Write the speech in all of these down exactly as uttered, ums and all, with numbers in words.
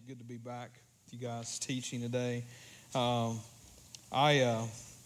good to be back with you guys teaching today. Um, I, uh,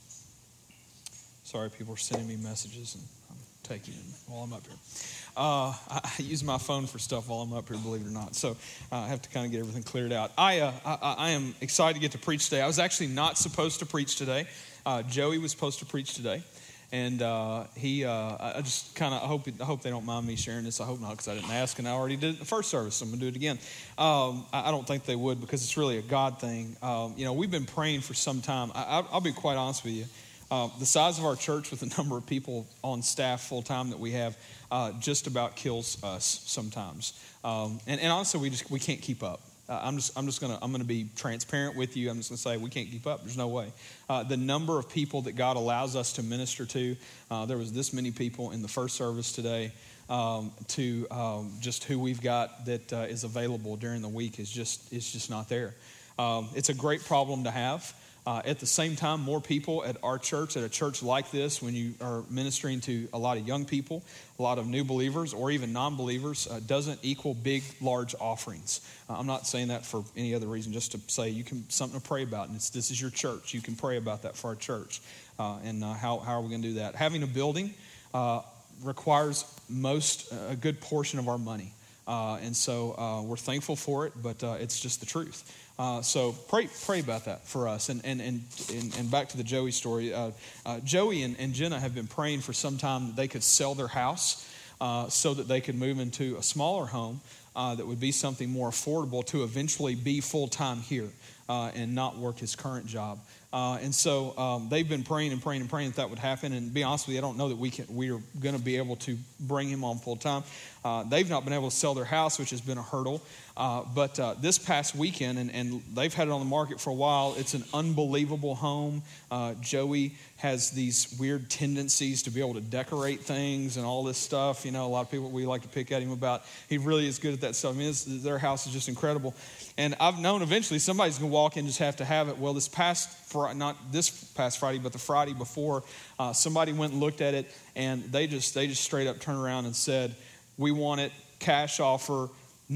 sorry, people are sending me messages and I'm taking them while I'm up here. Uh, I, I use my phone for stuff while I'm up here, believe it or not. So uh, I have to kind of get everything cleared out. I, uh, I, I am excited to get to preach today. I was actually not supposed to preach today. Uh, Joey was supposed to preach today. And uh, he, uh, I just kind of hope I hope they don't mind me sharing this. I hope not, because I didn't ask, and I already did it in the first service. So I'm going to do it again. Um, I, I don't think they would, because it's really a God thing. Um, you know, we've been praying for some time. I, I'll be quite honest with you. Uh, the size of our church with the number of people on staff full time that we have uh, just about kills us sometimes. Um, and, and honestly, we just we can't keep up. Uh, I'm just I'm just gonna I'm gonna be transparent with you. I'm just gonna say we can't keep up. There's no way. Uh, the number of people that God allows us to minister to, uh, there was this many people in the first service today. Um, to um, just who we've got that uh, is available during the week is just is just not there. Um, it's a great problem to have. Uh, at the same time, more people at our church, at a church like this, when you are ministering to a lot of young people, a lot of new believers, or even non-believers, uh, doesn't equal big, large offerings. Uh, I'm not saying that for any other reason, just to say you can something to pray about, and it's, this is your church. You can pray about that for our church. Uh, and uh, how, how are we going to do that? Having a building uh, requires most, a good portion of our money. Uh, and so uh, we're thankful for it, but uh, it's just the truth. Uh, so pray pray about that for us. And and and, and, and back to the Joey story. Uh, uh, Joey and, and Jenna have been praying for some time that they could sell their house uh, so that they could move into a smaller home uh, that would be something more affordable to eventually be full-time here uh, and not work his current job. Uh, and so um, they've been praying and praying and praying that that would happen. And to be honest with you, I don't know that we can, we are going to be able to bring him on full time. Uh, they've not been able to sell their house, which has been a hurdle. Uh, but uh, this past weekend, and, and they've had it on the market for a while, it's an unbelievable home. Uh, Joey has these weird tendencies to be able to decorate things and all this stuff. You know, a lot of people we like to pick at him about. He really is good at that stuff. I mean, it's, their house is just incredible. And I've known eventually somebody's going to walk in and just have to have it. Well, this past, fr- not this past Friday, but the Friday before, uh, somebody went and looked at it, and they just they just straight up turned around and said, "We want it, cash offer,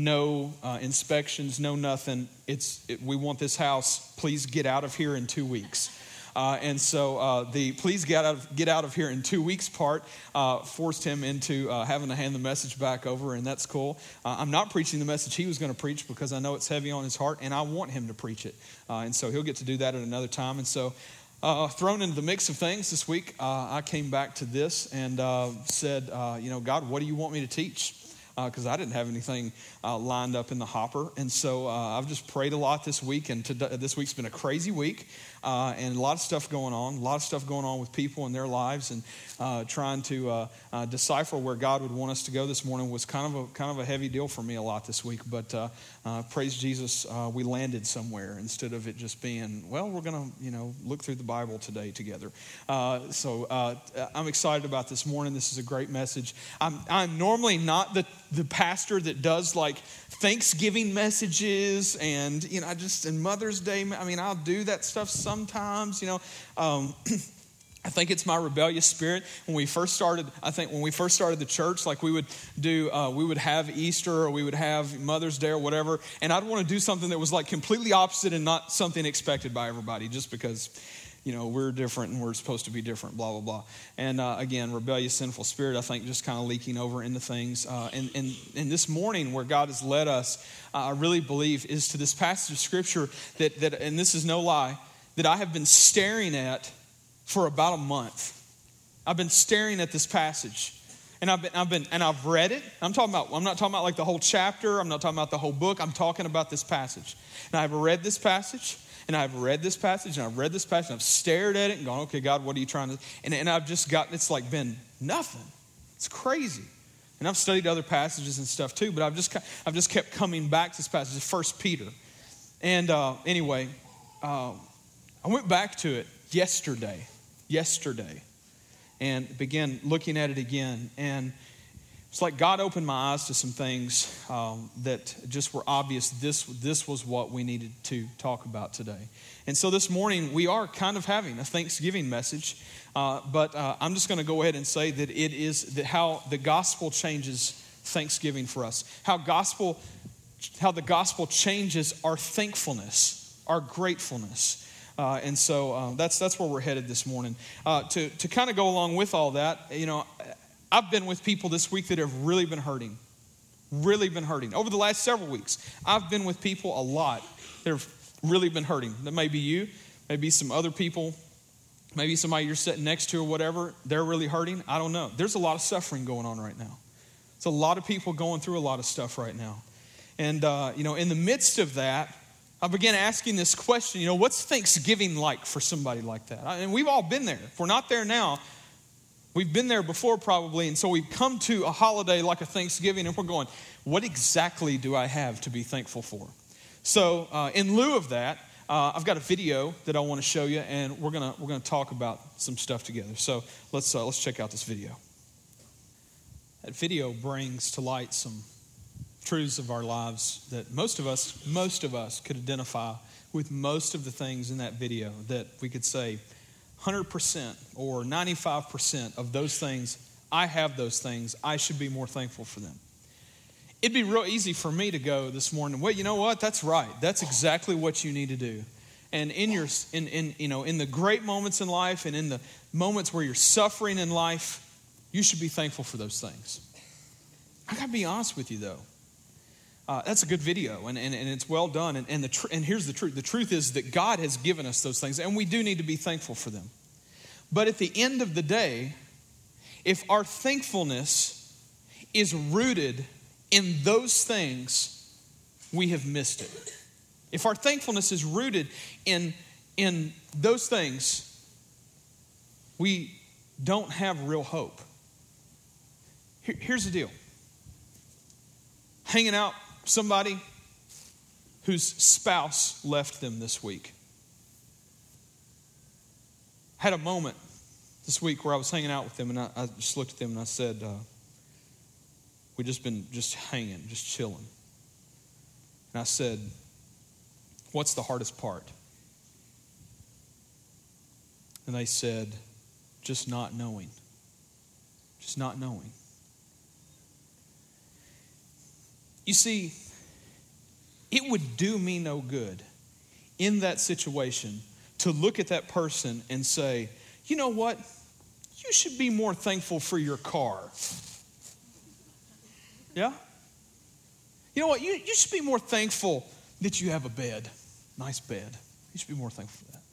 no uh, inspections, no nothing. It's it, we want this house. Please get out of here in two weeks." Uh, and so uh, the please get out of, get out of here in two weeks part uh, forced him into uh, having to hand the message back over, and that's cool. Uh, I'm not preaching the message he was going to preach because I know it's heavy on his heart, and I want him to preach it. Uh, and so he'll get to do that at another time. And so uh, thrown into the mix of things this week, uh, I came back to this and uh, said, uh, you know, God, what do you want me to teach? Because uh, I didn't have anything uh, lined up in the hopper. And so uh, I've just prayed a lot this week, and today, this week's been a crazy week. Uh, and a lot of stuff going on, a lot of stuff going on with people in their lives, and uh, trying to uh, uh, decipher where God would want us to go this morning was kind of a kind of a heavy deal for me a lot this week. But uh, uh, praise Jesus, uh, we landed somewhere instead of it just being, well, we're going to you know look through the Bible today together. Uh, so uh, I'm excited about this morning. This is a great message. I'm I'm normally not the the pastor that does like Thanksgiving messages and you know I just and Mother's Day. I mean, I'll do that stuff sometimes, you know. Um, I think it's my rebellious spirit. When we first started, I think when we first started the church, like we would do, uh, we would have Easter or we would have Mother's Day or whatever, and I'd want to do something that was like completely opposite and not something expected by everybody, just because, you know, we're different and we're supposed to be different, blah, blah, blah. And uh, again, rebellious, sinful spirit, I think, just kind of leaking over into things. Uh, and, and, and this morning, where God has led us, uh, I really believe, is to this passage of Scripture that, that, and this is no lie, that I have been staring at for about a month. I've been staring at this passage. And I've been, I've been, and I've read it. I'm talking about, I'm not talking about like the whole chapter. I'm not talking about the whole book. I'm talking about this passage. And I've read this passage. And I've read this passage, and I've read this passage, and I've stared at it and gone, okay, God, what are you trying to... And, and I've just gotten, it's like been nothing. It's crazy. And I've studied other passages and stuff too, but I've just I've just kept coming back to this passage, First Peter. And uh, anyway, uh, I went back to it yesterday, yesterday, and began looking at it again. And it's like God opened my eyes to some things um, that just were obvious. This this was what we needed to talk about today. And so this morning we are kind of having a Thanksgiving message, uh, but uh, I'm just going to go ahead and say that it is that how the gospel changes Thanksgiving for us. How gospel how the gospel changes our thankfulness, our gratefulness. Uh, and so uh, that's that's where we're headed this morning. Uh, to to kind of go along with all that, you know, I've been with people this week that have really been hurting, really been hurting. Over the last several weeks, I've been with people a lot that have really been hurting. That may be you, maybe some other people, maybe somebody you're sitting next to or whatever. They're really hurting. I don't know. There's a lot of suffering going on right now. It's a lot of people going through a lot of stuff right now. And, uh, you know, in the midst of that, I began asking this question, you know, what's Thanksgiving like for somebody like that? And we've all been there. If we're not there now, we've been there before probably. And so we've come to a holiday like a Thanksgiving and we're going, what exactly do I have to be thankful for? So uh, in lieu of that, uh, I've got a video that I want to show you, and we're gonna we're gonna talk about some stuff together. So let's uh, let's check out this video. That video brings to light some truths of our lives that most of us, most of us could identify with most of the things in that video, that we could say one hundred percent or ninety-five percent of those things, I have those things, I should be more thankful for them. It'd be real easy for me to go this morning, well, you know what, that's right, that's exactly what you need to do. And in your, in, in you know, in the great moments in life and in the moments where you're suffering in life, you should be thankful for those things. I gotta be honest with you though. Uh, that's a good video, and, and, and it's well done. And, and, the tr- and here's the truth. The truth is that God has given us those things, and we do need to be thankful for them. But at the end of the day, if our thankfulness is rooted in those things, we have missed it. If our thankfulness is rooted in, in those things, we don't have real hope. Here, here's the deal. Hanging out somebody whose spouse left them this week. Had a moment this week where I was hanging out with them, and I, I just looked at them and I said, uh, we just been just hanging, just chilling. And I said, what's the hardest part? And they said, just not knowing. Just not knowing. You see, it would do me no good in that situation to look at that person and say, you know what? You should be more thankful for your car. Yeah? You know what? You, you should be more thankful that you have a bed. Nice bed. You should be more thankful for that.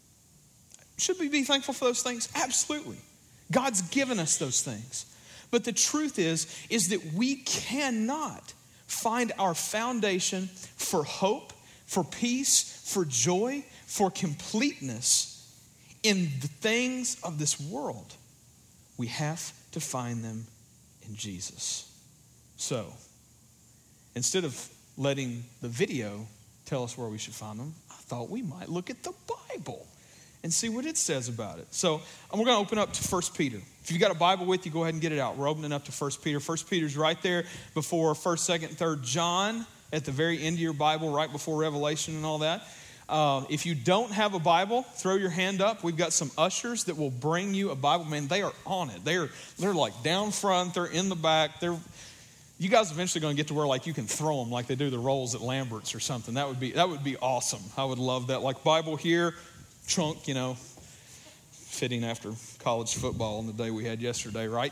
Should we be thankful for those things? Absolutely. God's given us those things. But the truth is, is that we cannot find our foundation for hope, for peace, for joy, for completeness in the things of this world. We have to find them in Jesus. So, instead of letting the video tell us where we should find them, I thought we might look at the Bible and see what it says about it. So we're going to open up to First Peter. If you've got a Bible with you, go ahead and get it out. We're opening up to First Peter. First Peter's right there before First, Second, Third John, at the very end of your Bible, right before Revelation and all that. Uh, if you don't have a Bible, throw your hand up. We've got some ushers that will bring you a Bible. Man, they are on it. They're they're like down front. They're in the back. They're you guys eventually going to get to where like you can throw them like they do the rolls at Lambert's or something. That would be that would be awesome. I would love that. Like Bible here. Trunk, you know, fitting after college football on the day we had yesterday, right?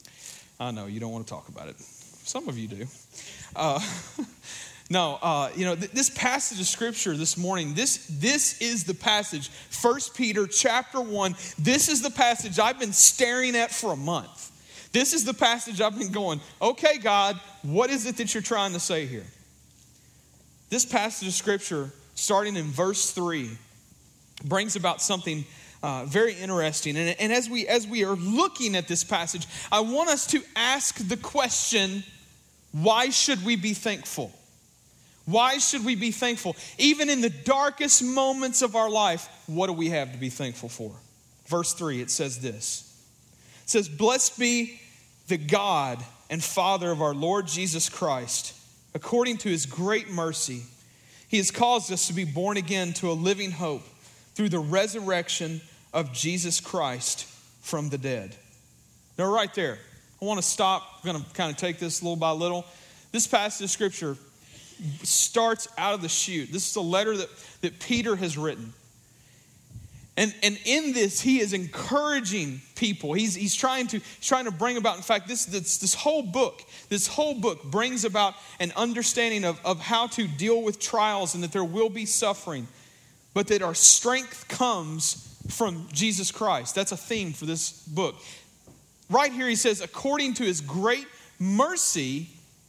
I know, you don't want to talk about it. Some of you do. Uh, no, uh, you know, th- this passage of Scripture this morning, this, this is the passage, First Peter chapter one, this is the passage I've been staring at for a month. This is the passage I've been going, okay, God, what is it that you're trying to say here? This passage of Scripture, starting in verse three, brings about something uh, very interesting. And, and as we as we are looking at this passage, I want us to ask the question, why should we be thankful? Why should we be thankful? Even in the darkest moments of our life, what do we have to be thankful for? Verse three, it says this. It says, blessed be the God and Father of our Lord Jesus Christ. According to his great mercy, he has caused us to be born again to a living hope through the resurrection of Jesus Christ from the dead. Now, right there, I want to stop. I'm going to kind of take this little by little. This passage of Scripture starts out of the chute. This is a letter that, that Peter has written. And, and in this, he is encouraging people. He's, he's, trying to, he's trying to bring about, in fact, this, this, this whole book, this whole book brings about an understanding of, of how to deal with trials and that there will be suffering, but that our strength comes from Jesus Christ. That's a theme for this book. Right here he says, according to his great mercy,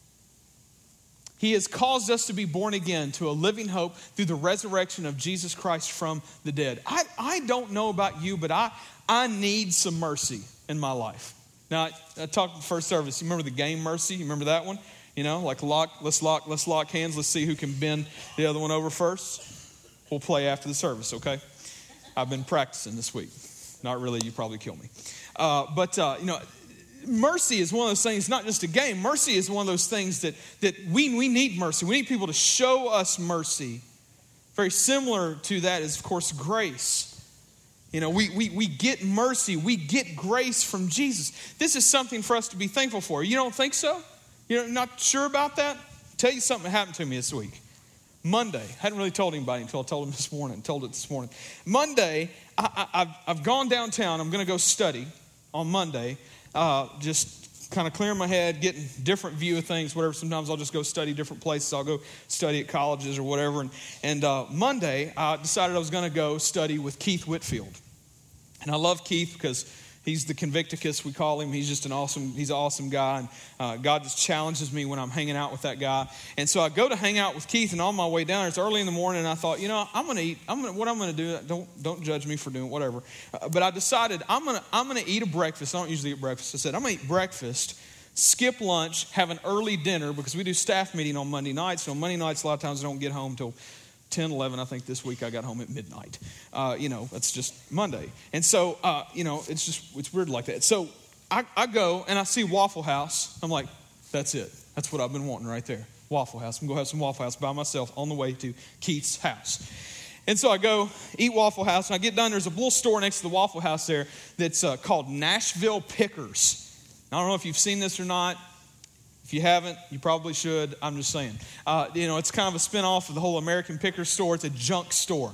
he has caused us to be born again to a living hope through the resurrection of Jesus Christ from the dead. I, I don't know about you, but I, I need some mercy in my life. Now, I, I talked in the first service. You remember the game Mercy? You remember that one? You know, like lock, let's lock, let's lock hands. Let's see who can bend the other one over first. We'll play after the service, okay? I've been practicing this week. Not really, you probably kill me. Uh, but, uh, you know, mercy is one of those things, not just a game. Mercy is one of those things that, that we, we need mercy. We need people to show us mercy. Very similar to that is, of course, grace. You know, we, we, we get mercy. We get grace from Jesus. This is something for us to be thankful for. You don't think so? You're not sure about that? I'll tell you something that happened to me this week. Monday, hadn't really told anybody until I told him this morning, told it this morning. Monday, I, I, I've, I've gone downtown. I'm going to go study on Monday. Uh, just kind of clearing my head, getting different view of things, whatever. Sometimes I'll just go study different places. I'll go study at colleges or whatever. And, and uh, Monday, I decided I was going to go study with Keith Whitfield. And I love Keith because he's the Convicticus, we call him. He's just an awesome, he's an awesome guy. And uh, God just challenges me when I'm hanging out with that guy. And so I go to hang out with Keith, and on my way down, it's early in the morning, and I thought, you know, I'm going to eat. I'm gonna, what I'm going to do, don't don't judge me for doing whatever. Uh, but I decided I'm going to I'm going to eat a breakfast. I don't usually eat breakfast. I said, I'm going to eat breakfast, skip lunch, have an early dinner, because we do staff meeting on Monday nights. So on Monday nights, a lot of times I don't get home till ten, eleven. I think this week I got home at midnight. Uh, you know, that's just Monday. And so, uh, you know, it's just, it's weird like that. So I, I go and I see Waffle House. I'm like, that's it. That's what I've been wanting right there. Waffle House. I'm going to go have some Waffle House by myself on the way to Keith's house. And so I go eat Waffle House, and I get done. There's a little store next to the Waffle House there that's uh, called Nashville Pickers. I don't know if you've seen this or not. If you haven't, you probably should. I'm just saying. Uh, you know, it's kind of a spinoff of the whole American Pickers store. It's a junk store.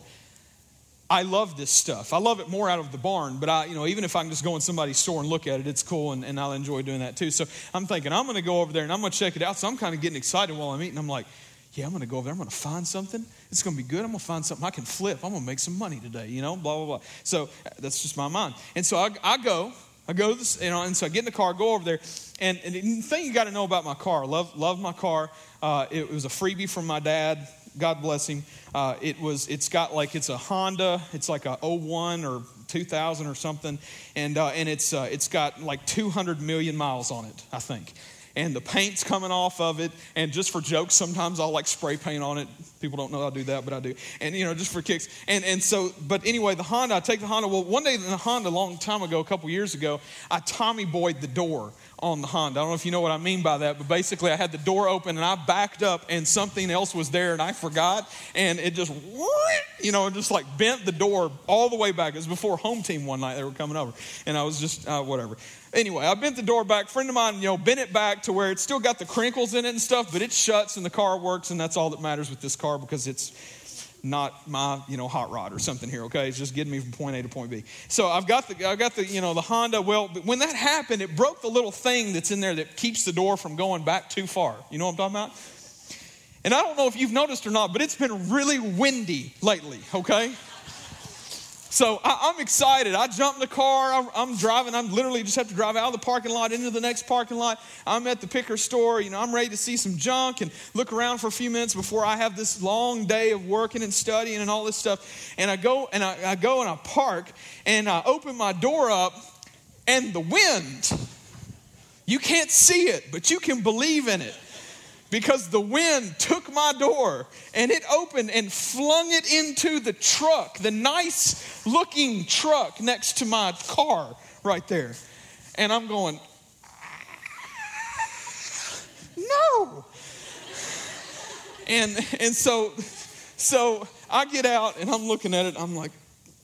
I love this stuff. I love it more out of the barn, but I, you know, even if I can just go in somebody's store and look at it, it's cool, and, and I'll enjoy doing that too. So I'm thinking I'm going to go over there and I'm going to check it out. So I'm kind of getting excited while I'm eating. I'm like, yeah, I'm going to go over there. I'm going to find something. It's going to be good. I'm going to find something I can flip. I'm going to make some money today, you know, blah, blah, blah. So that's just my mind. And so I, I go. I go to this, you know, and so I get in the car, go over there, and, and the thing you got to know about my car, love, love my car. Uh, it, it was a freebie from my dad. God bless him. Uh, it was, it's got like, it's a Honda. It's like a oh one or two thousand or something, and uh, and it's uh, it's got like two hundred million miles on it, I think. And the paint's coming off of it. And just for jokes, sometimes I'll like spray paint on it. People don't know I do that, but I do. And, you know, just for kicks. And and so, but anyway, the Honda, I take the Honda. Well, one day in the Honda, a long time ago, a couple years ago, I Tommy Boy'd the door on the Honda. I don't know if you know what I mean by that, but basically I had the door open and I backed up and something else was there and I forgot. And it just, you know, just like bent the door all the way back. It was before home team one night. They were coming over. And I was just, uh, whatever. Anyway, I bent the door back. A friend of mine, you know, bent it back to where it's still got the crinkles in it and stuff, but it shuts and the car works, and that's all that matters with this car because it's not my, you know, hot rod or something here, okay? It's just getting me from point A to point B. So I've got the, I've got the, you know, the Honda. Well, when that happened, it broke the little thing that's in there that keeps the door from going back too far. You know what I'm talking about? And I don't know if you've noticed or not, but it's been really windy lately, okay? So I, I'm excited. I jump in the car. I'm, I'm driving. I'm literally just have to drive out of the parking lot into the next parking lot. I'm at the picker store. You know, I'm ready to see some junk and look around for a few minutes before I have this long day of working and studying and all this stuff. And I go and I, I go and I park and I open my door up, and the wind, you can't see it, but you can believe in it. Because the wind took my door and it opened and flung it into the truck, the nice looking truck next to my car right there. And I'm going, no. And and so so I get out and I'm looking at it. I'm like,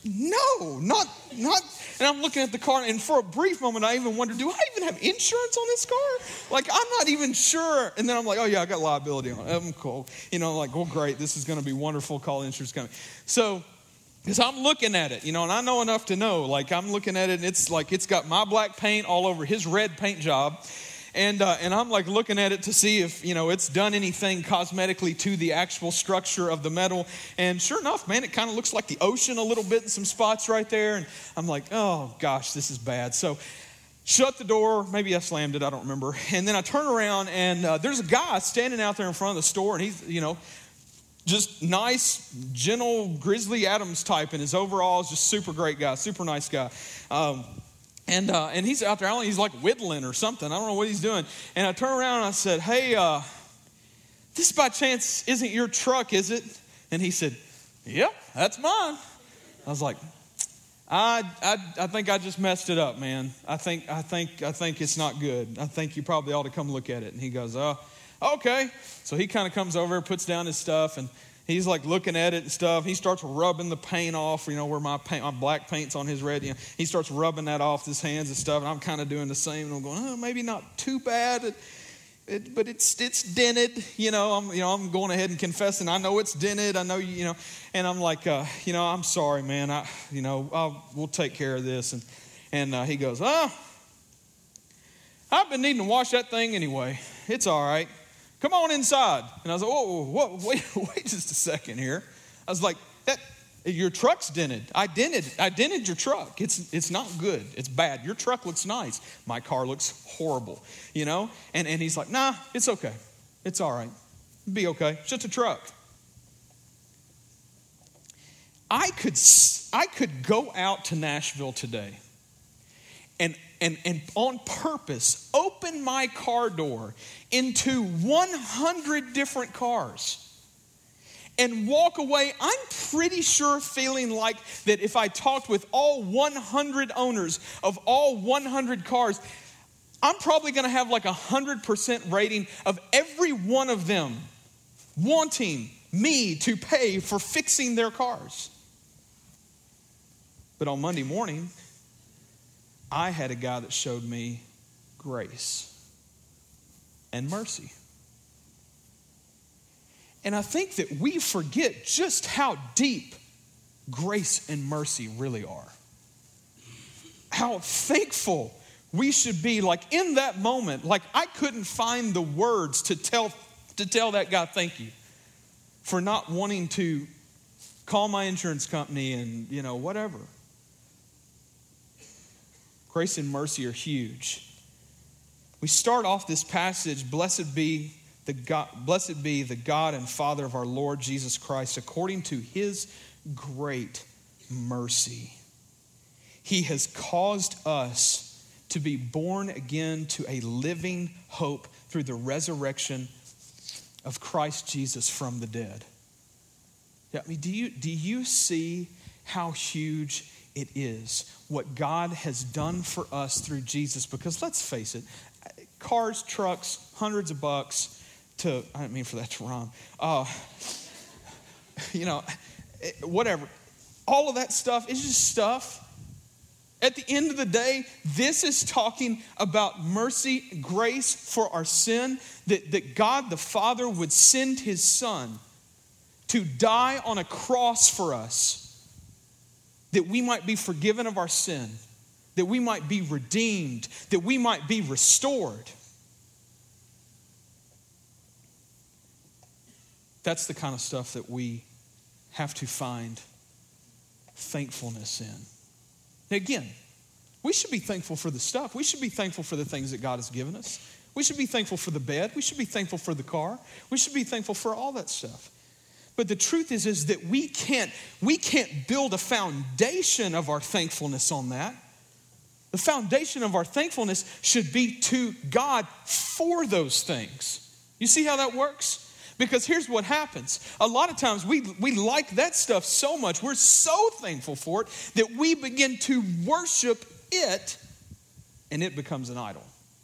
no, not, not. And I'm looking at the car, and for a brief moment, I even wondered, do I even have insurance on this car? Like, I'm not even sure. And then I'm like, oh, yeah, I got liability on it. I'm cool. You know, like, well, great. This is going to be wonderful. Call insurance company. So, because I'm looking at it, you know, and I know enough to know, like, I'm looking at it, and it's like, it's got my black paint all over his red paint job. And uh, and I'm like looking at it to see if, you know, it's done anything cosmetically to the actual structure of the metal. And sure enough, man, it kind of looks like the ocean a little bit in some spots right there. And I'm like, oh, gosh, this is bad. So shut the door. Maybe I slammed it. I don't remember. And then I turn around, and uh, there's a guy standing out there in front of the store. And he's, you know, just nice, gentle, Grizzly Adams type in his overalls. Just super great guy, super nice guy. Um And uh, and he's out there, I don't know, he's like whittling or something. I don't know what he's doing. And I turned around and I said, hey, uh, this by chance isn't your truck, is it? And he said, yep, that's mine. I was like, I, I I think I just messed it up, man. I think I think I think it's not good. I think you probably ought to come look at it. And he goes, oh, okay. So he kind of comes over, puts down his stuff, and he's like looking at it and stuff. He starts rubbing the paint off, you know, where my paint, my black paint's on his red. You know, he starts rubbing that off his hands and stuff. And I'm kind of doing the same. And I'm going, oh, maybe not too bad, it, it, but it's it's dented. You know, I'm you know I'm going ahead and confessing. I know it's dented. I know you know, and I'm like, uh, you know, I'm sorry, man. I you know I'll, we'll take care of this. And and uh, he goes, oh, I've been needing to wash that thing anyway. It's all right. Come on inside. And I was like, whoa, whoa, whoa, wait, wait just a second here. I was like, that your truck's dented. I dented, I dented your truck. It's it's not good. It's bad. Your truck looks nice. My car looks horrible, you know? And and he's like, nah, it's okay. It's all right. It'll be okay. It's just a truck. I could I could go out to Nashville today and and and on purpose open my car door into one hundred different cars and walk away, I'm pretty sure feeling like that if I talked with all one hundred owners of all one hundred cars, I'm probably going to have like a one hundred percent rating of every one of them wanting me to pay for fixing their cars. But on Monday morning, I had a guy that showed me grace and mercy. And I think that we forget just how deep grace and mercy really are. How thankful we should be. Like in that moment, like I couldn't find the words to tell to tell that guy thank you for not wanting to call my insurance company and, you know, whatever. Grace and mercy are huge. We start off this passage, blessed be the God, blessed be the God and Father of our Lord Jesus Christ, according to his great mercy. He has caused us to be born again to a living hope through the resurrection of Christ Jesus from the dead. Yeah, I mean, do you, do you see how huge it is what God has done for us through Jesus? Because let's face it, cars, trucks, hundreds of bucks to, I didn't mean for that to rhyme, uh, you know, whatever. All of that stuff is just stuff. At the end of the day, this is talking about mercy, grace for our sin, that, that God the Father would send his Son to die on a cross for us, that we might be forgiven of our sin, that we might be redeemed, that we might be restored. That's the kind of stuff that we have to find thankfulness in. Again, we should be thankful for the stuff. We should be thankful for the things that God has given us. We should be thankful for the bed. We should be thankful for the car. We should be thankful for all that stuff. But the truth is, is that we can't, we can't build a foundation of our thankfulness on that. The foundation of our thankfulness should be to God for those things. You see how that works? Because here's what happens. A lot of times we, we like that stuff so much, we're so thankful for it, that we begin to worship it, and it becomes an idol.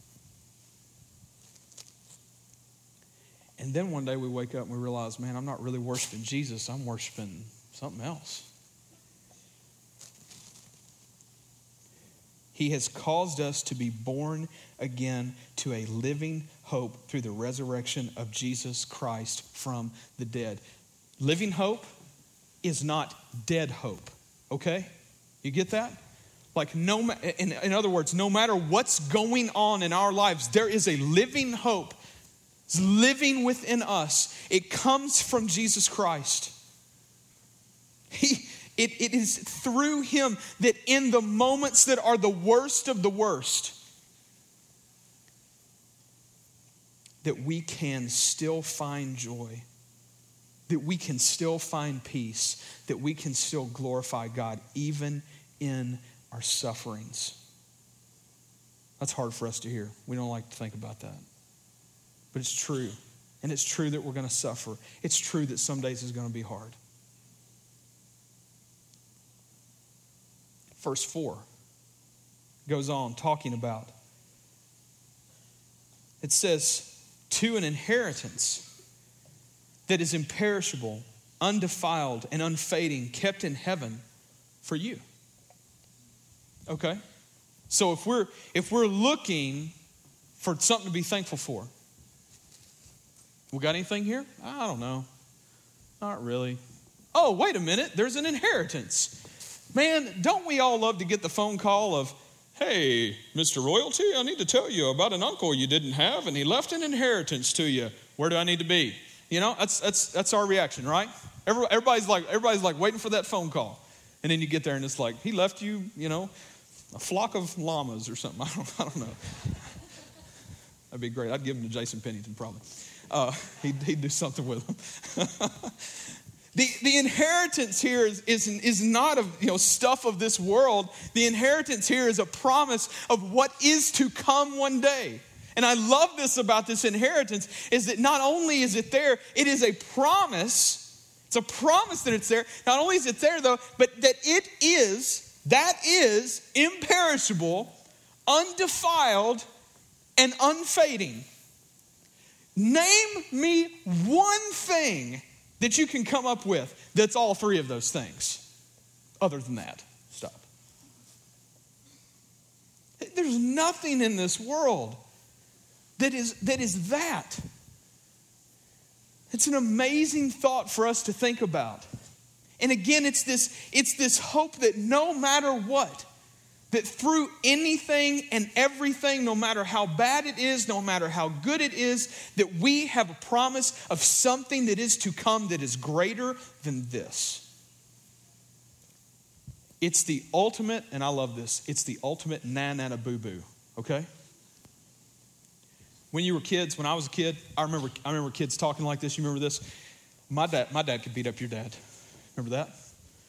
And then one day we wake up and we realize, man, I'm not really worshiping Jesus. I'm worshiping something else. He has caused us to be born again to a living hope through the resurrection of Jesus Christ from the dead. Living hope is not dead hope, okay? You get that? Like, no, in, in other words, no matter what's going on in our lives, there is a living hope. It's living within us. It comes from Jesus Christ. He, it, it is through him that in the moments that are the worst of the worst, that we can still find joy, that we can still find peace, that we can still glorify God even in our sufferings. That's hard for us to hear. We don't like to think about that. But it's true. And it's true that we're going to suffer. It's true that some days is going to be hard. Verse four goes on talking about, it says, to an inheritance that is imperishable, undefiled, and unfading, kept in heaven for you. Okay? So if we're if we're looking for something to be thankful for, we got anything here? I don't know. Not really. Oh, wait a minute. There's an inheritance. Man, don't we all love to get the phone call of, hey, Mister Royalty, I need to tell you about an uncle you didn't have, and he left an inheritance to you. Where do I need to be? You know, that's that's that's our reaction, right? Everybody's like everybody's like waiting for that phone call, and then you get there and it's like, he left you, you know, a flock of llamas or something. I don't, I don't know. That'd be great. I'd give him to Jason Pennington probably. Uh, he'd, he'd do something with them. the The inheritance here is, is is not of you know stuff of this world. The inheritance here is a promise of what is to come one day. And I love this about this inheritance is that not only is it there, it is a promise. It's a promise that it's there. Not only is it there though, but that it is, that is imperishable, undefiled, and unfading. Name me one thing that you can come up with that's all three of those things. Other than that, stop. There's nothing in this world That is, that is that. It's an amazing thought for us to think about. And again, it's this, it's this hope that no matter what, that through anything and everything, no matter how bad it is, no matter how good it is, that we have a promise of something that is to come that is greater than this. It's the ultimate, and I love this, it's the ultimate na-na-na-boo-boo, okay? When you were kids, when I was a kid, I remember I remember kids talking like this. You remember this? My dad, my dad could beat up your dad. Remember that?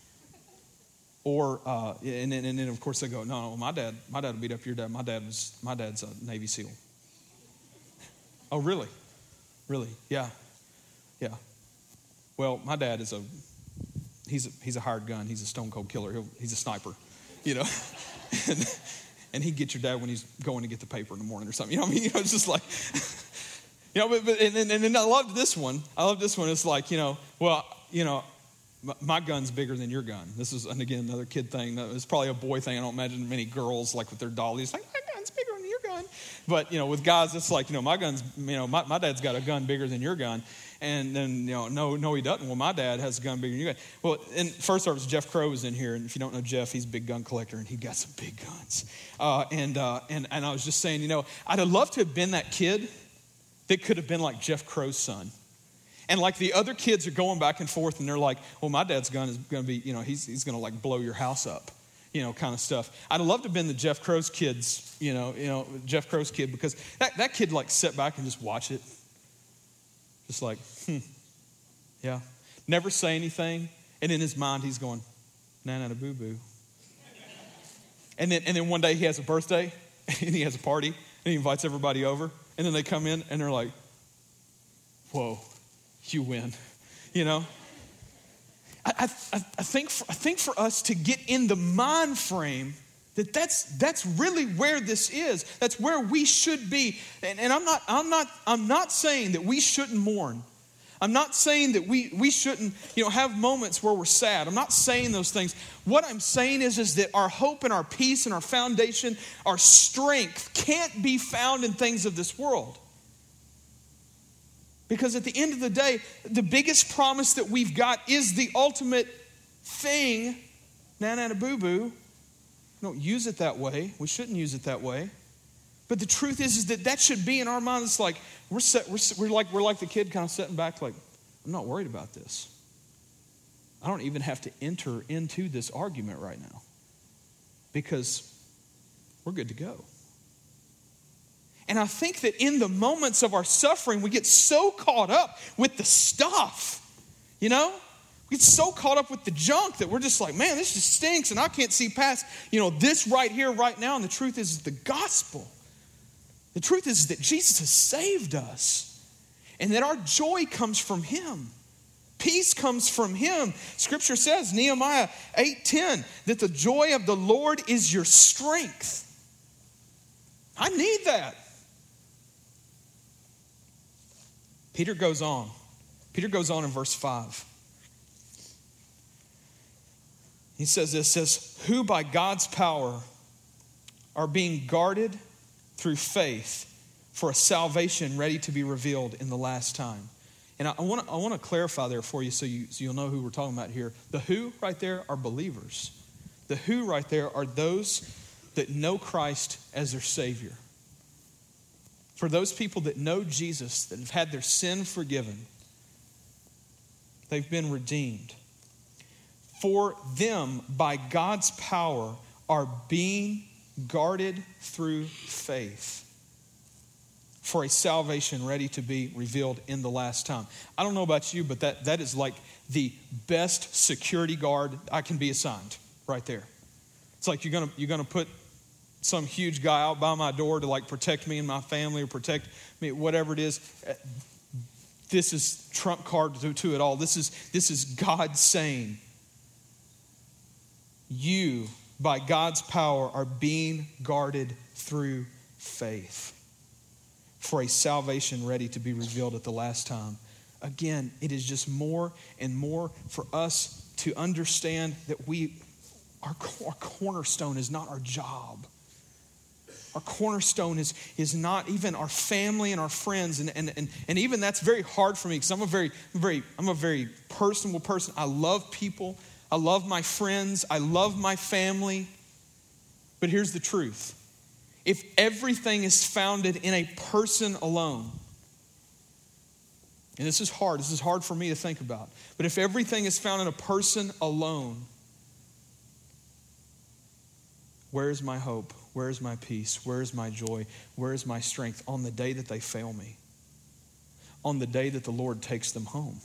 Or uh, and then and then of course they go, no, no, my dad, my dad would beat up your dad. My dad was my dad's a Navy SEAL. Oh, really? Really? Yeah. Yeah. Well, my dad is a he's a, he's a hired gun. He's a stone cold killer. He'll, he's a sniper. You know. and, And he'd get your dad when he's going to get the paper in the morning or something. You know what I mean? You know, it's just like, you know, but, but and, and, and I loved this one. I love this one. It's like, you know, well, you know, my, my gun's bigger than your gun. This is, and again, another kid thing. It's probably a boy thing. I don't imagine many girls like with their dollies, like, my gun's bigger than your gun. But, you know, with guys, it's like, you know, my gun's, you know, my, my dad's got a gun bigger than your gun. And then, you know, no, no, he doesn't. Well, my dad has a gun bigger than you got. Well, in first service, Jeff Crow was in here. And if you don't know Jeff, he's a big gun collector. And he got some big guns. Uh, and, uh, and and I was just saying, you know, I'd have loved to have been that kid that could have been like Jeff Crow's son. And like the other kids are going back and forth. And they're like, well, my dad's gun is going to be, you know, he's, he's going to like blow your house up. You know, kind of stuff. I'd have loved to have been the Jeff Crow's kids, you know, you know, Jeff Crow's kid. Because that, that kid like sit back and just watch it. Just like, hmm. Yeah. Never say anything. And in his mind, he's going, na-na-na-boo-boo. And then, and then one day he has a birthday and he has a party and he invites everybody over. And then they come in and they're like, whoa, you win. You know? I, I, I, think for, I think for us to get in the mind frame that that's, that's really where this is. That's where we should be. And, and I'm not, I'm not, I'm not saying that we shouldn't mourn. I'm not saying that we, we shouldn't, you know, have moments where we're sad. I'm not saying those things. What I'm saying is, is that our hope and our peace and our foundation, our strength can't be found in things of this world. Because at the end of the day, the biggest promise that we've got is the ultimate thing. Na-na-na boo-boo. We don't use it that way. We shouldn't use it that way. But the truth is, is that that should be in our mind. It's like we're, set, we're, we're like we're like the kid kind of sitting back like, I'm not worried about this. I don't even have to enter into this argument right now because we're good to go. And I think that in the moments of our suffering, we get so caught up with the stuff, you know? We get so caught up with the junk that we're just like, man, this just stinks and I can't see past, you know, this right here, right now. And the truth is the gospel. The truth is that Jesus has saved us and that our joy comes from him. Peace comes from him. Scripture says, Nehemiah eight ten, that the joy of the Lord is your strength. I need that. Peter goes on. Peter goes on in verse five. He says this, says, who by God's power are being guarded through faith for a salvation ready to be revealed in the last time. And I want to I want to clarify there for you so, you so you'll know who we're talking about here. The who right there are believers. The who right there are those that know Christ as their Savior. For those people that know Jesus, that have had their sin forgiven, they've been redeemed. For them, by God's power, are being guarded through faith for a salvation ready to be revealed in the last time. I don't know about you, but that, that is like the best security guard I can be assigned right there. It's like you're gonna you're gonna put some huge guy out by my door to like protect me and my family or protect me, whatever it is. This is trump card to, to it all. This is this is God saying, you, by God's power, are being guarded through faith for a salvation ready to be revealed at the last time. Again, it is just more and more for us to understand that we, our, our cornerstone is not our job. Our cornerstone is, is not even our family and our friends. And, and, and, and even that's very hard for me because I'm a very, very, I'm a very personal person. I love people. I love my friends. I love my family. But here's the truth. If everything is founded in a person alone, and this is hard, this is hard for me to think about, but if everything is found in a person alone, where is my hope? Where is my peace? Where is my joy? Where is my strength on the day that they fail me? On the day that the Lord takes them home?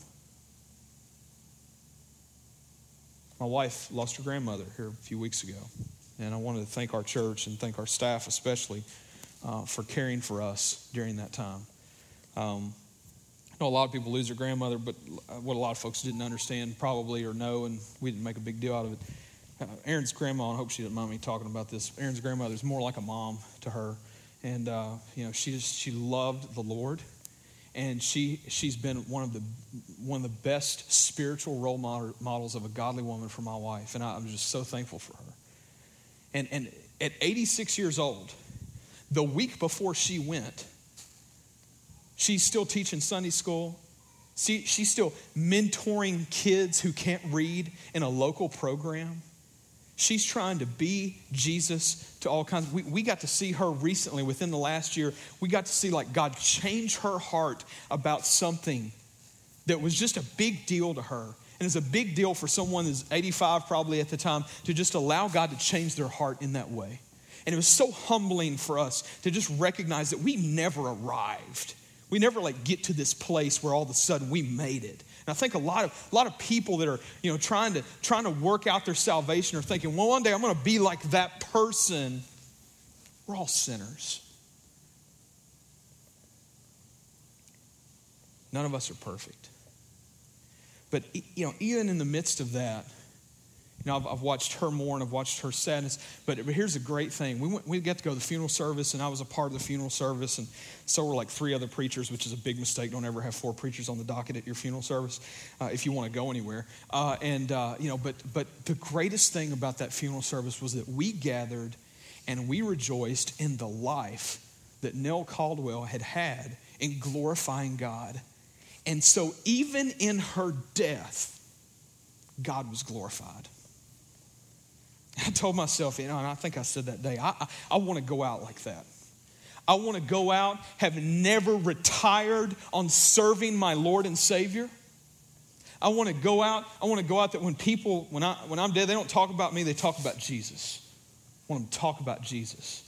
My wife lost her grandmother here a few weeks ago. And I wanted to thank our church and thank our staff especially uh, for caring for us during that time. Um, I know a lot of people lose their grandmother, but what a lot of folks didn't understand probably or know, and we didn't make a big deal out of it. Uh, Aaron's grandma, and I hope she didn't mind me talking about this, Aaron's grandmother is more like a mom to her. And, uh, you know, she just, she loved the Lord. And she, she's been one of the one of the best spiritual role models of a godly woman for my wife. And I, I'm just so thankful for her. And, and at eighty-six years old, the week before she went, she's still teaching Sunday school. See, she's still mentoring kids who can't read in a local program. She's trying to be Jesus to all kinds. We, we got to see her recently within the last year. We got to see like God change her heart about something that was just a big deal to her. And it's a big deal for someone who's eighty-five probably at the time to just allow God to change their heart in that way. And it was so humbling for us to just recognize that we never arrived. We never like get to this place where all of a sudden we made it. And I think a lot of a lot of people that are, you know, trying to trying to work out their salvation are thinking, well, one day I'm going to be like that person. We're all sinners. None of us are perfect. But, you know, even in the midst of that, You know, I've, I've watched her mourn, I've watched her sadness. But, but here's a great thing. We went, we got to go to the funeral service, and I was a part of the funeral service, and so were like three other preachers, which is a big mistake. Don't ever have four preachers on the docket at your funeral service uh, if you want to go anywhere. Uh, and, uh, you know, but but the greatest thing about that funeral service was that we gathered and we rejoiced in the life that Nell Caldwell had had in glorifying God. And so even in her death, God was glorified. I told myself, you know, and I think I said that day, I, I, I want to go out like that. I want to go out, have never retired on serving my Lord and Savior. I want to go out, I want to go out that when people, when, I, when I'm dead, they don't talk about me, they talk about Jesus. I want them to talk about Jesus.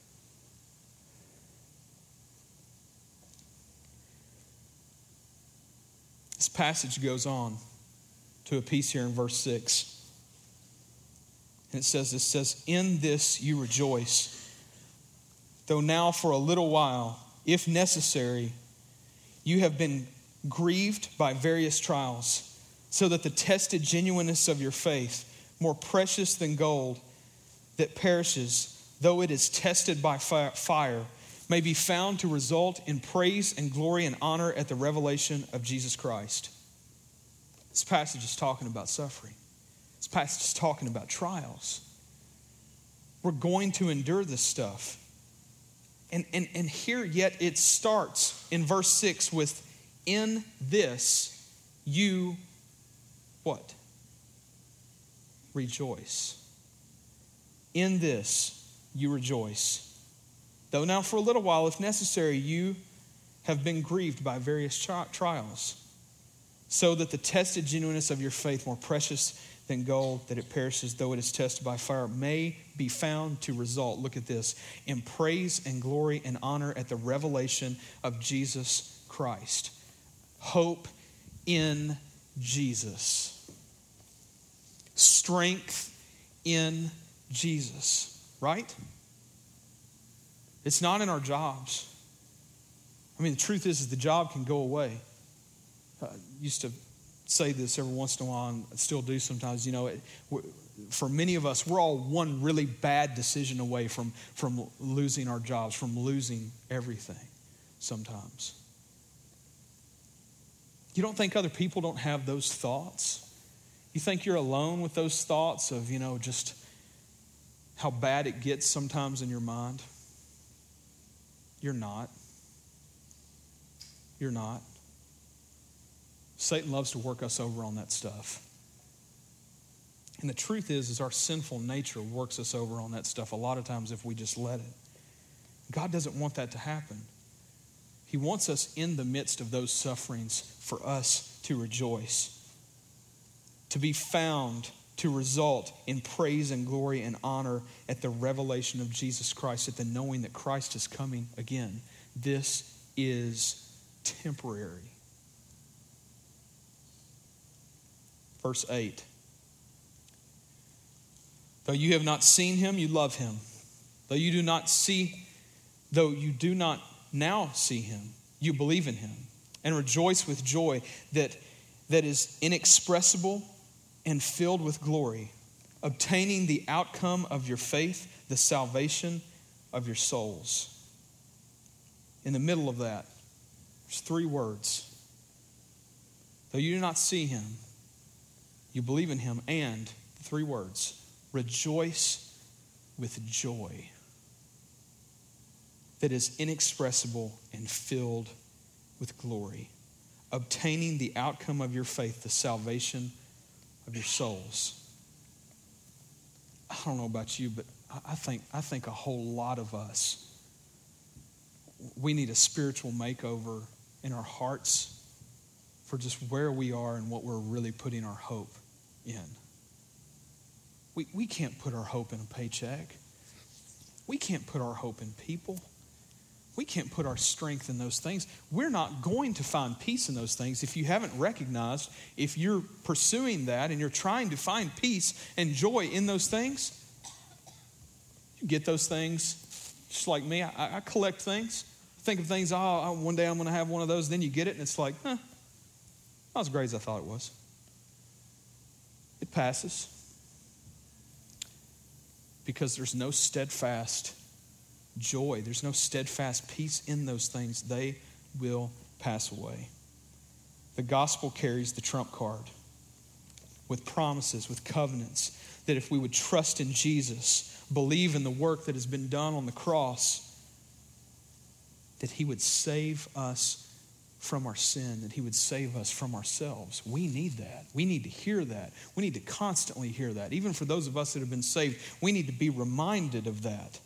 This passage goes on to a piece here in verse six. And it says, it says, in this you rejoice, though now for a little while, if necessary, you have been grieved by various trials, so that the tested genuineness of your faith, more precious than gold that perishes, though it is tested by fire, may be found to result in praise and glory and honor at the revelation of Jesus Christ. This passage is talking about suffering. This passage is talking about trials. We're going to endure this stuff. And, and, and here yet it starts in verse six with, in this you, what? Rejoice. In this you rejoice. Though now for a little while, if necessary, you have been grieved by various tri- trials, so that the tested genuineness of your faith, more precious than gold, that it perishes, though it is tested by fire, may be found to result, look at this, in praise and glory and honor at the revelation of Jesus Christ. Hope in Jesus. Strength in Jesus, right? It's not in our jobs. I mean, the truth is, is the job can go away. I used to say this every once in a while, and I still do sometimes. You know, it, for many of us, we're all one really bad decision away from, from losing our jobs, from losing everything sometimes. You don't think other people don't have those thoughts? You think you're alone with those thoughts of, you know, just how bad it gets sometimes in your mind? You're not. You're not. Satan loves to work us over on that stuff. And the truth is, is our sinful nature works us over on that stuff a lot of times if we just let it. God doesn't want that to happen. He wants us in the midst of those sufferings for us to rejoice, to be found to result in praise and glory and honor at the revelation of Jesus Christ, at the knowing that Christ is coming again. This is temporary. Verse eight. Though you have not seen him, you love him. Though you do not see, though you do not now see him, you believe in him and rejoice with joy that, that is inexpressible and filled with glory, obtaining the outcome of your faith, the salvation of your souls. In the middle of that, there's three words. Though you do not see him, you believe in him, and three words, rejoice with joy that is inexpressible and filled with glory, obtaining the outcome of your faith, the salvation of your souls. I don't know about you, but I think I think a whole lot of us, we need a spiritual makeover in our hearts for just where we are and what we're really putting our hope in. We, we can't put our hope in a paycheck. We can't put our hope in people. We can't put our strength in those things. We're not going to find peace in those things if you haven't recognized, if you're pursuing that and you're trying to find peace and joy in those things, you get those things just like me. I, I collect things. Think of things, oh, one day I'm going to have one of those. Then you get it and it's like, huh, not as great as I thought it was. It passes. because there's no steadfast joy. There's no steadfast peace in those things. They will pass away. The gospel carries the trump card with promises, with covenants, that if we would trust in Jesus, believe in the work that has been done on the cross, that he would save us from our sin, that he would save us from ourselves. We need that. We need to hear that. We need to constantly hear that. Even for those of us that have been saved, we need to be reminded of that.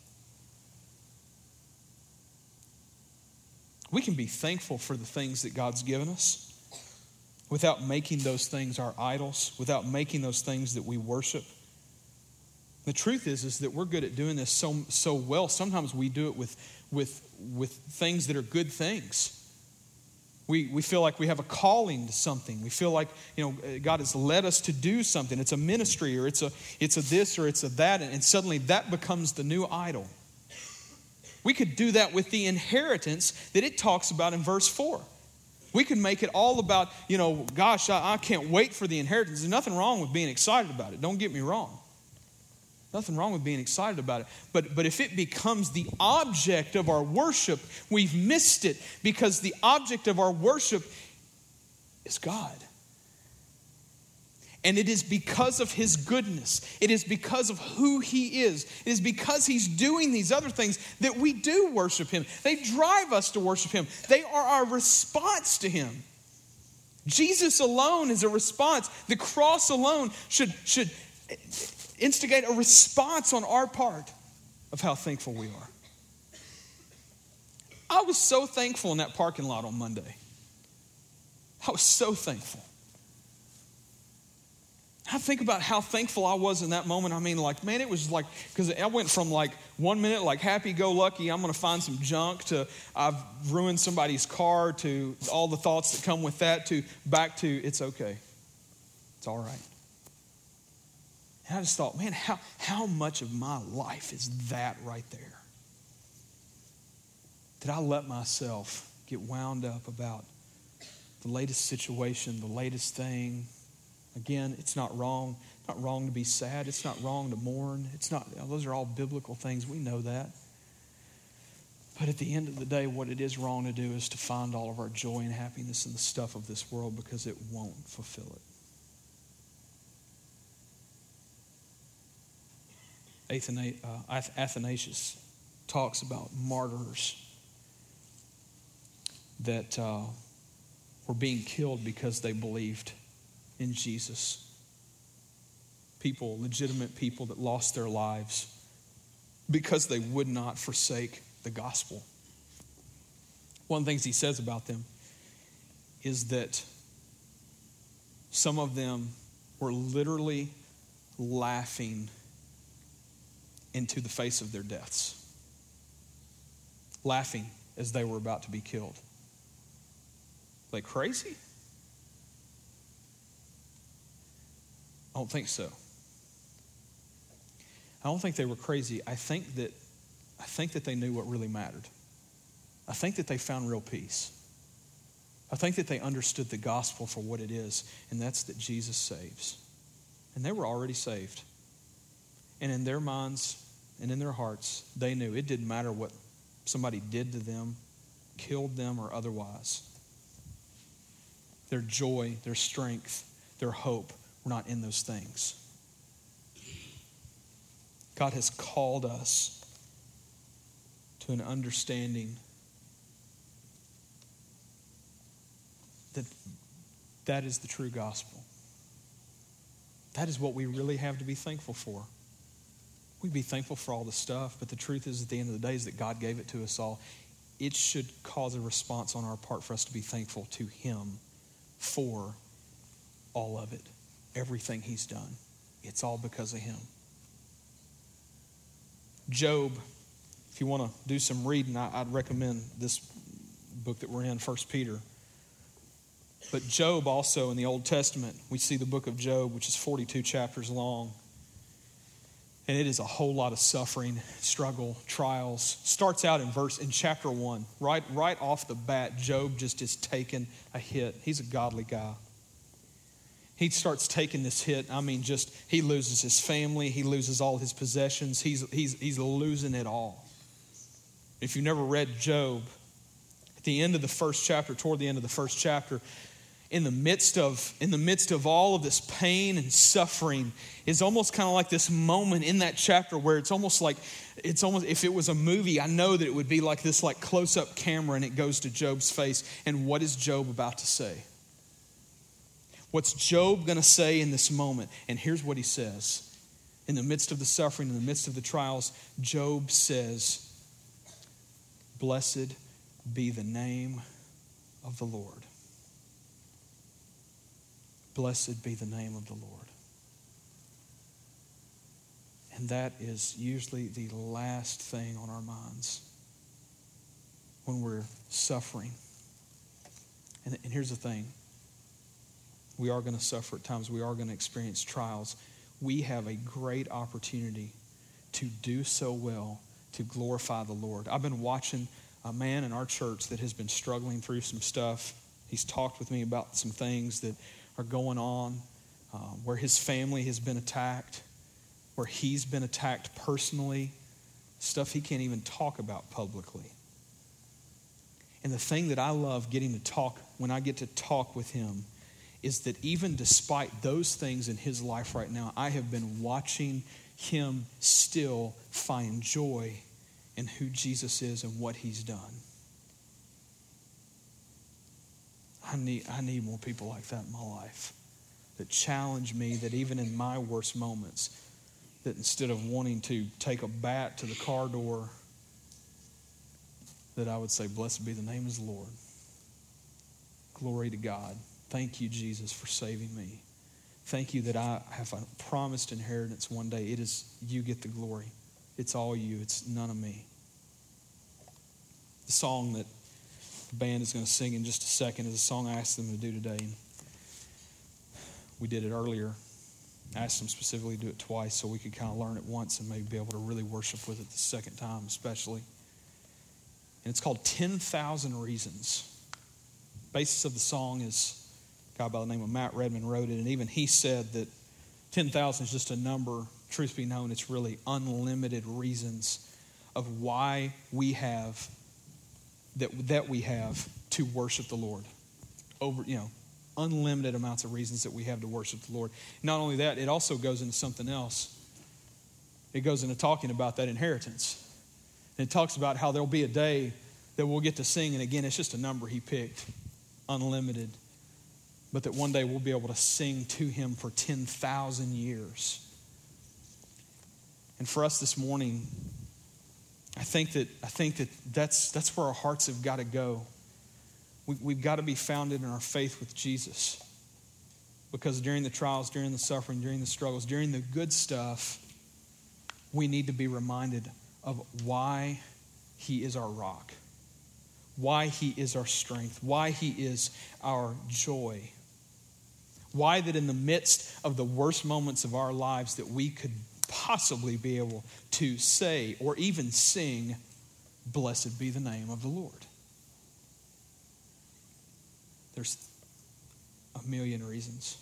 We can be thankful for the things that God's given us without making those things our idols, without making those things that we worship. The truth is, is that we're good at doing this so, so well. Sometimes we do it with, with, with things that are good things. We, we feel like we have a calling to something. We feel like, you know, God has led us to do something. It's a ministry, or it's a, it's a this, or it's a that, and suddenly that becomes the new idol. We could do that with the inheritance that it talks about in verse four. We could make it all about, you know, gosh, I, I can't wait for the inheritance. There's nothing wrong with being excited about it. Don't get me wrong. Nothing wrong with being excited about it. But, but if it becomes the object of our worship, we've missed it, because the object of our worship is God. And it is because of his goodness. It is because of who he is. It is because he's doing these other things that we do worship him. They drive us to worship him. They are our response to him. Jesus alone is a response. The cross alone should, should instigate a response on our part of how thankful we are. I was so thankful in that parking lot on Monday. I was so thankful. I think about how thankful I was in that moment. I mean, like, man, it was like, because I went from like one minute, like happy-go-lucky, I'm going to find some junk, to I've ruined somebody's car, to all the thoughts that come with that, to back to it's okay. It's all right. And I just thought, man, how, how much of my life is that right there? Did I let myself get wound up about the latest situation, the latest thing? Again, it's not wrong. It's not wrong to be sad. It's not wrong to mourn. It's not. Those are all biblical things. We know that. But at the end of the day, what it is wrong to do is to find all of our joy and happiness in the stuff of this world, because it won't fulfill it. Athanasius talks about martyrs that uh, were being killed because they believed in Jesus. People, legitimate people that lost their lives because they would not forsake the gospel. One of the things he says about them is that some of them were literally laughing into the face of their deaths. Laughing as they were about to be killed. Like crazy? I don't think so. I don't think they were crazy. I think that I think that they knew what really mattered. I think that they found real peace. I think that they understood the gospel for what it is, and that's that Jesus saves. And they were already saved. And in their minds and in their hearts, they knew it didn't matter what somebody did to them, killed them, or otherwise. Their joy, their strength, their hope were not in those things. God has called us to an understanding that that is the true gospel. That is what we really have to be thankful for. We'd be thankful for all the stuff, but the truth is, at the end of the day, is that God gave it to us all. It should cause a response on our part for us to be thankful to him for all of it. Everything he's done. It's all because of him. Job, if you want to do some reading, I'd recommend this book that we're in, First Peter. But Job also in the Old Testament, we see the book of Job, which is forty-two chapters long. And it is a whole lot of suffering, struggle, trials. Starts out in verse in chapter one. Right, right off the bat, Job just is taking a hit. He's a godly guy. he starts taking this hit. I mean, just, he loses his family. He loses all his possessions. He's, he's, he's losing it all. If you've never read Job, at the end of the first chapter, toward the end of the first chapter, in the midst of, in the midst of all of this pain and suffering, is almost kind of like this moment in that chapter where it's almost like, it's almost, if it was a movie, I know that it would be like this like close-up camera, and it goes to Job's face. And what is Job about to say? What's Job going to say in this moment? And here's what he says. In the midst of the suffering, in the midst of the trials, Job says, "Blessed be the name of the Lord." Blessed be the name of the Lord. And that is usually the last thing on our minds when we're suffering. And, and here's the thing. We are going to suffer at times. We are going to experience trials. We have a great opportunity to do so well to glorify the Lord. I've been watching a man in our church that has been struggling through some stuff. He's talked with me about some things that are going on, uh, where his family has been attacked, where he's been attacked personally, stuff he can't even talk about publicly. And the thing that I love getting to talk, when I get to talk with him, is that even despite those things in his life right now, I have been watching him still find joy in who Jesus is and what he's done. I need, I need more people like that in my life that challenge me, that even in my worst moments, that instead of wanting to take a bat to the car door, that I would say, "Blessed be the name of the Lord. Glory to God. Thank you, Jesus, for saving me. Thank you that I have a promised inheritance one day. It is, you get the glory. It's all you. It's none of me." The song that the band is going to sing in just a second is a song I asked them to do today. We did it earlier. I asked them specifically to do it twice so we could kind of learn it once and maybe be able to really worship with it the second time especially. And it's called ten thousand Reasons. The basis of the song is a guy by the name of Matt Redman wrote it, and even he said that ten thousand is just a number. Truth be known, it's really unlimited reasons of why we have, that, that we have to worship the Lord. Over, you know, unlimited amounts of reasons that we have to worship the Lord. Not only that, it also goes into something else. It goes into talking about that inheritance. And it talks about how there'll be a day that we'll get to sing, and again, it's just a number he picked, unlimited, but that one day we'll be able to sing to him for ten thousand years. And for us this morning, I think that I think that that's that's where our hearts have got to go. We, we've got to be founded in our faith with Jesus, because during the trials, during the suffering, during the struggles, during the good stuff, we need to be reminded of why he is our rock, why he is our strength, why he is our joy, why that in the midst of the worst moments of our lives that we could possibly be able to say or even sing, "Blessed be the name of the Lord." There's a million reasons.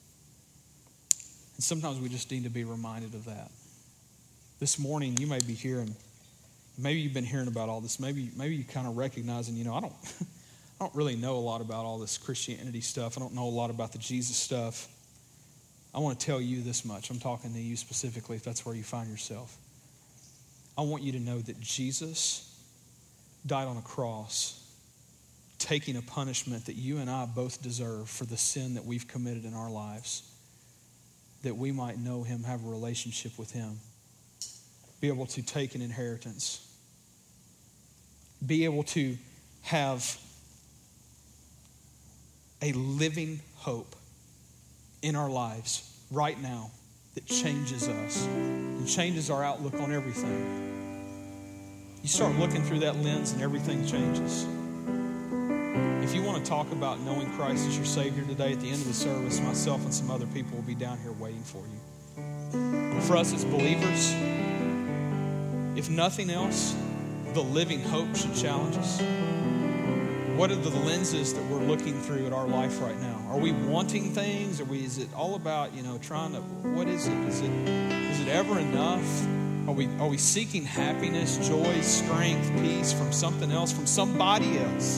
And sometimes we just need to be reminded of that. This morning, you may be hearing, maybe you've been hearing about all this. Maybe maybe you kind of recognizing, you know, I don't, I don't really know a lot about all this Christianity stuff. I don't know a lot about the Jesus stuff. I want to tell you this much. I'm talking to you specifically if that's where you find yourself. I want you to know that Jesus died on a cross, taking a punishment that you and I both deserve for the sin that we've committed in our lives, that we might know him, have a relationship with him, be able to take an inheritance, be able to have a living hope in our lives right now that changes us and changes our outlook on everything. You start looking through that lens and everything changes. If you want to talk about knowing Christ as your Savior today, at the end of the service, myself and some other people will be down here waiting for you. For us as believers, if nothing else, the living hope should challenge us. What are the lenses that we're looking through at our life right now? Are we wanting things? Are we, is it all about, you know, trying to, what is it? Is it, is it ever enough? Are we, are we seeking happiness, joy, strength, peace from something else, from somebody else?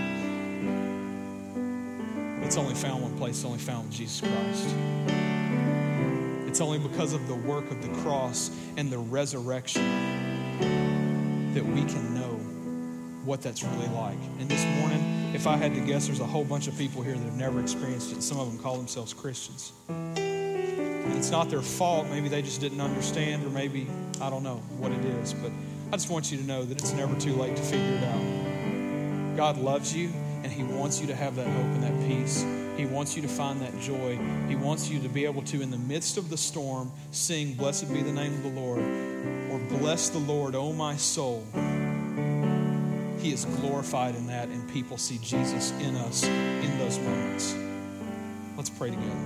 It's only found one place, it's only found with Jesus Christ. It's only because of the work of the cross and the resurrection that we can know what that's really like. And this morning, if I had to guess, there's a whole bunch of people here that have never experienced it. Some of them call themselves Christians. And it's not their fault. Maybe they just didn't understand, or maybe, I don't know what it is. But I just want you to know that it's never too late to figure it out. God loves you, and He wants you to have that hope and that peace. He wants you to find that joy. He wants you to be able to, in the midst of the storm, sing, "Blessed be the name of the Lord," or "Bless the Lord, O my soul." He is glorified in that, and people see Jesus in us in those moments. Let's pray together.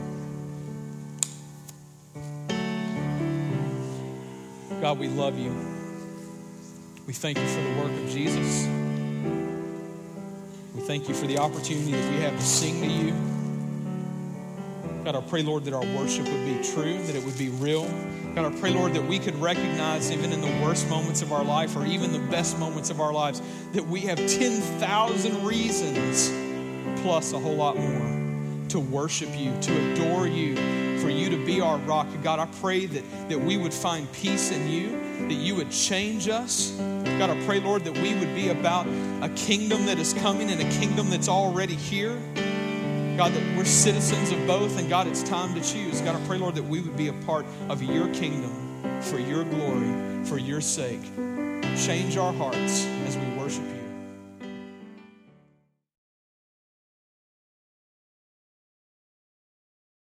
God, we love you. We thank you for the work of Jesus. We thank you for the opportunity that we have to sing to you. God, I pray, Lord, that our worship would be true, that it would be real. God, I pray, Lord, that we could recognize, even in the worst moments of our life or even the best moments of our lives, that we have ten thousand reasons plus a whole lot more to worship you, to adore you, for you to be our rock. God, I pray that, that we would find peace in you, that you would change us. God, I pray, Lord, that we would be about a kingdom that is coming and a kingdom that's already here. God, that we're citizens of both, and God, it's time to choose. God, I pray, Lord, that we would be a part of your kingdom for your glory, for your sake. Change our hearts.